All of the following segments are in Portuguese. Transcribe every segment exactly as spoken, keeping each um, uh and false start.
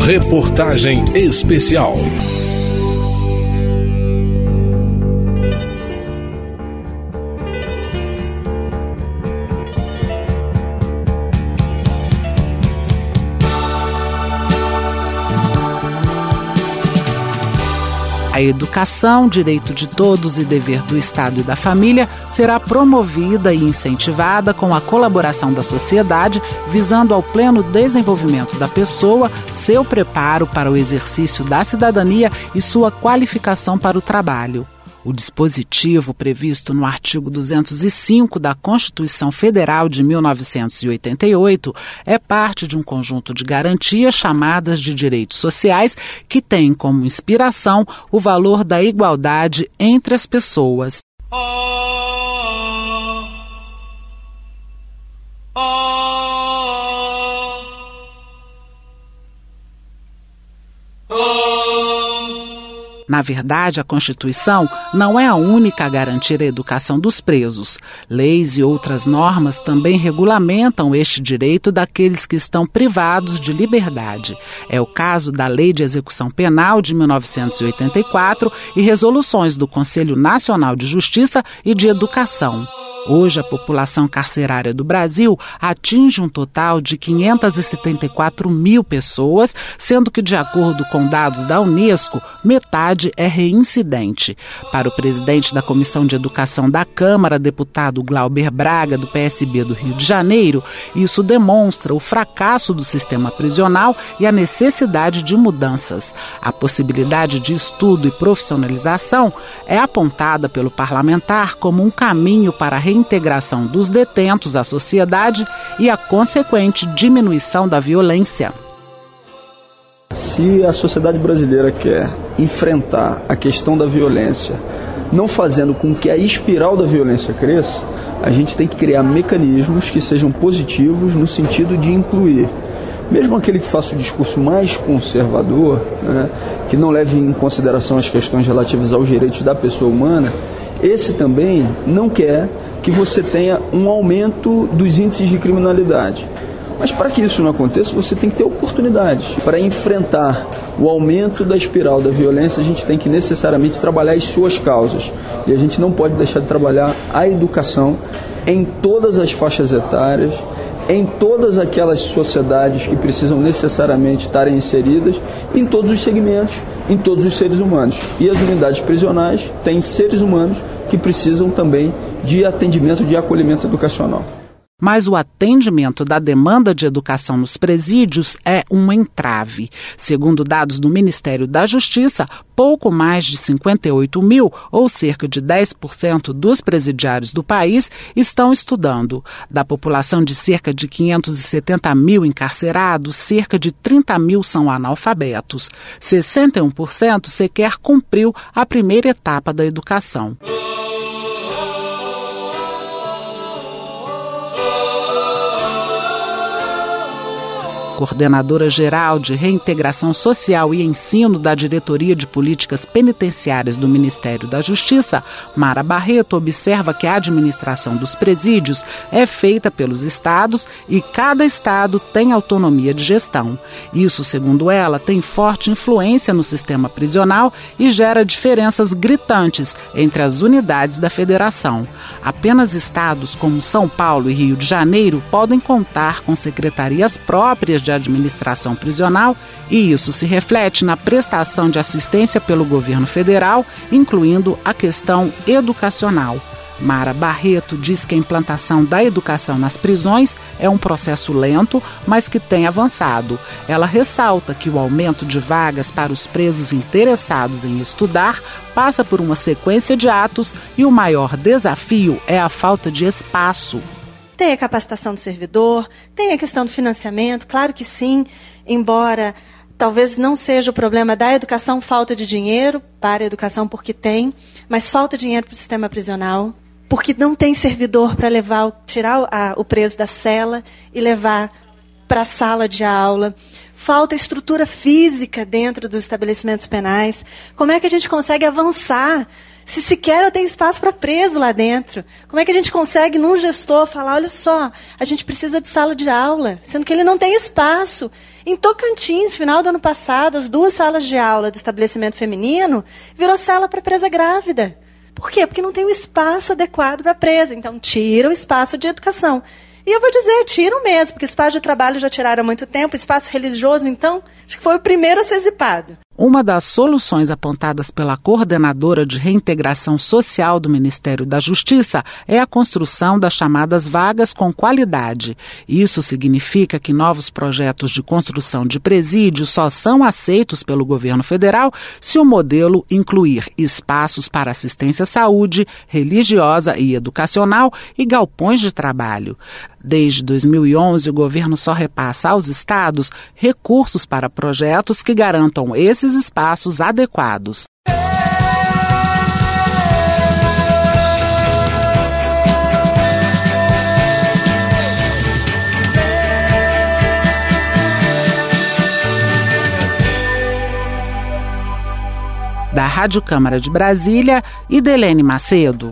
Reportagem especial. A educação, direito de todos e dever do Estado e da família, será promovida e incentivada com a colaboração da sociedade, visando ao pleno desenvolvimento da pessoa, seu preparo para o exercício da cidadania e sua qualificação para o trabalho. O dispositivo previsto no artigo duzentos e cinco da Constituição Federal de mil novecentos e oitenta e oito é parte de um conjunto de garantias chamadas de direitos sociais que têm como inspiração o valor da igualdade entre as pessoas. Oh, oh, oh. Na verdade, a Constituição não é a única a garantir a educação dos presos. Leis e outras normas também regulamentam este direito daqueles que estão privados de liberdade. É o caso da Lei de Execução Penal de mil novecentos e oitenta e quatro e resoluções do Conselho Nacional de Justiça e de Educação. Hoje, a população carcerária do Brasil atinge um total de quinhentas e setenta e quatro mil pessoas, sendo que, de acordo com dados da Unesco, metade é reincidente. Para o presidente da Comissão de Educação da Câmara, deputado Glauber Braga, do P S B do Rio de Janeiro, isso demonstra o fracasso do sistema prisional e a necessidade de mudanças. A possibilidade de estudo e profissionalização é apontada pelo parlamentar como um caminho para a reintegração dos detentos à sociedade e a consequente diminuição da violência. Se a sociedade brasileira quer enfrentar a questão da violência, não fazendo com que a espiral da violência cresça, a gente tem que criar mecanismos que sejam positivos no sentido de incluir, mesmo aquele que faça o discurso mais conservador, né, que não leve em consideração as questões relativas aos direitos da pessoa humana, esse também não quer que você tenha um aumento dos índices de criminalidade. Mas para que isso não aconteça, você tem que ter oportunidade. Para enfrentar o aumento da espiral da violência, a gente tem que necessariamente trabalhar as suas causas. E a gente não pode deixar de trabalhar a educação em todas as faixas etárias, em todas aquelas sociedades que precisam necessariamente estarem inseridas, em todos os segmentos, em todos os seres humanos. E as unidades prisionais têm seres humanos que precisam também de atendimento, de acolhimento educacional. Mas o atendimento da demanda de educação nos presídios é um entrave. Segundo dados do Ministério da Justiça, pouco mais de cinquenta e oito mil, ou cerca de dez por cento dos presidiários do país, estão estudando. Da população de cerca de quinhentos e setenta mil encarcerados, cerca de trinta mil são analfabetos. sessenta e um por cento sequer cumpriu a primeira etapa da educação. Coordenadora-geral de Reintegração Social e Ensino da Diretoria de Políticas Penitenciárias do Ministério da Justiça, Mara Barreto, observa que a administração dos presídios é feita pelos estados e cada estado tem autonomia de gestão. Isso, segundo ela, tem forte influência no sistema prisional e gera diferenças gritantes entre as unidades da federação. Apenas estados como São Paulo e Rio de Janeiro podem contar com secretarias próprias de de administração prisional e isso se reflete na prestação de assistência pelo governo federal, incluindo a questão educacional. Mara Barreto diz que a implantação da educação nas prisões é um processo lento, mas que tem avançado. Ela ressalta que o aumento de vagas para os presos interessados em estudar passa por uma sequência de atos e o maior desafio é a falta de espaço. Tem a capacitação do servidor, tem a questão do financiamento, claro que sim, embora talvez não seja o problema da educação, falta de dinheiro para a educação, porque tem, mas falta dinheiro para o sistema prisional, porque não tem servidor para levar, tirar a, o preso da cela e levar para a sala de aula. Falta estrutura física dentro dos estabelecimentos penais. Como é que a gente consegue avançar se sequer eu tenho espaço para preso lá dentro? Como é que a gente consegue, num gestor, falar, olha só, a gente precisa de sala de aula, sendo que ele não tem espaço? Em Tocantins, final do ano passado, as duas salas de aula do estabelecimento feminino virou sala para presa grávida. Por quê? Porque não tem um espaço adequado para presa. Então, tira o espaço de educação. E eu vou dizer, tiram mesmo, porque o espaço de trabalho já tiraram há muito tempo, o espaço religioso, então, acho que foi o primeiro a ser zipado. Uma das soluções apontadas pela coordenadora de reintegração social do Ministério da Justiça é a construção das chamadas vagas com qualidade. Isso significa que novos projetos de construção de presídios só são aceitos pelo governo federal se o modelo incluir espaços para assistência à saúde, religiosa e educacional e galpões de trabalho. Desde dois mil e onze, o governo só repassa aos estados recursos para projetos que garantam esses espaços adequados. Da Rádio Câmara de Brasília, Idelene Macedo.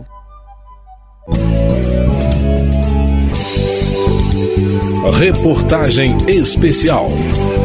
Reportagem especial.